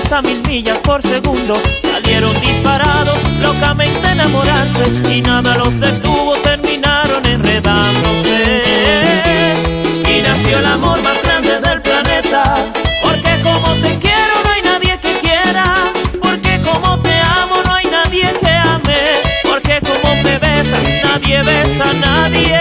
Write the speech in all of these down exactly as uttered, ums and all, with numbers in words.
corazones a mil millas por segundo salieron disparados, locamente enamorarse, y nada los detuvo, terminaron enredándose. Y nació el amor más grande del planeta, porque como te quiero no hay nadie que quiera, porque como te amo no hay nadie que ame, porque como me besas nadie besa a nadie.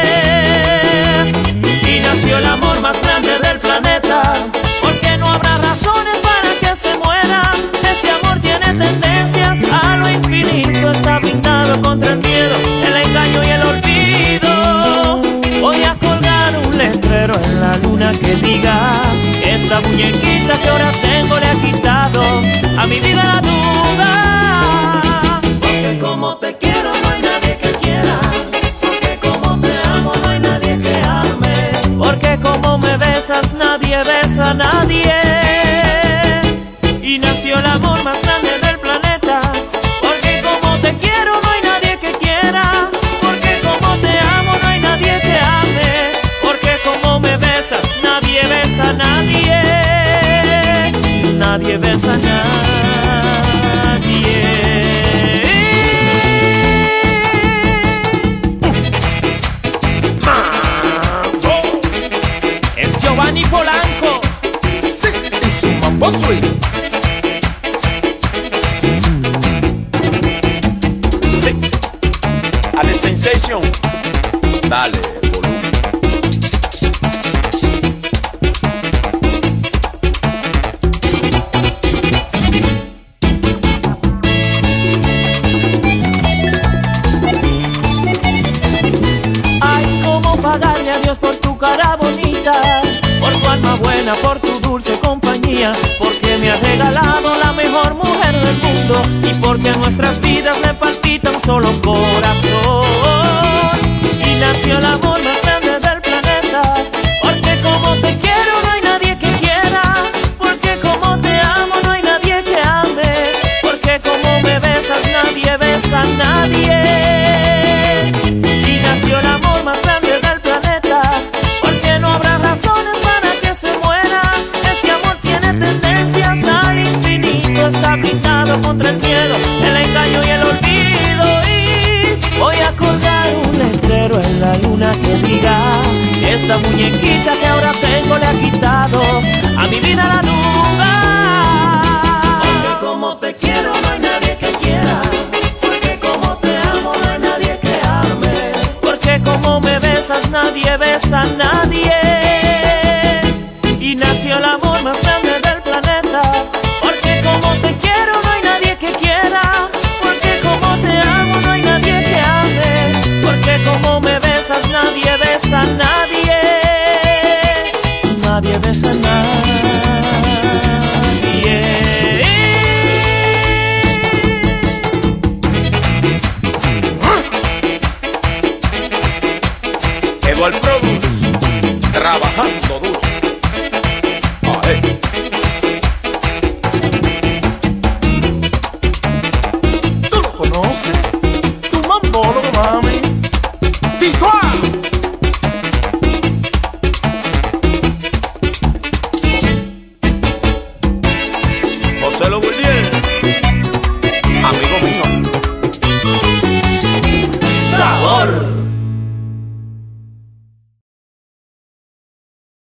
Y nació el amor más grande del planeta, porque no habrá razones para que se muera. Ese amor tiene tendencias a lo infinito, está pintado contra el miedo, el engaño y el olvido. Voy a colgar un letrero en la luna que diga: esta muñequita que ahora tengo le ha quitado a mi vida la duda. Porque como te quiero no hay nadie que quiera, porque como te amo no hay nadie que ame, porque como me besas nadie besa a nadie. Y nació el amor más grande del planeta, porque como te quiero no hay nadie que quiera, porque como te amo no hay nadie que ame, porque como me besas nadie besa a nadie, nadie besa a nadie. Es Giovanni Polanco, sí, y su mambo swing. Sí, Ale Sensation, dale volumen. Ay, cómo pagarle a Dios por tu cara bonita, por tu alma buena, por tu dulce compañía, porque me has regalado la mejor mujer del mundo y porque a nuestras vidas le palpita un solo corazón. Y nació el amor más grande del planeta, porque como te quiero no hay nadie que quiera, porque como te amo no hay nadie que ame, porque como me besas nadie besa a nadie. Y nació el amor más grande del planeta, porque no habrá razones para que se muera. Este amor tiene tendencias al infinito, está pintado contra el miedo, el engaño y el olvido. Y voy a colgar un letrero en la luna que diga: esta muñequita que ahora tengo le ha quitado a mi vida la duda. Porque como te quiero no hay nadie que quiera, porque como te amo no hay nadie que ame, porque como me besas nadie besa a nadie. Y nació el amor más grande del planeta, porque como te quiero no hay nadie que quiera, porque como te amo no hay nadie que ame, porque como me besas nadie besa a nadie, nadie besa a nadie. Eduard Produce, trabajando duro. Aje. ¿Tú lo conoces? Tu mambólogo, mami. ¡Ticua! José Lo Williams.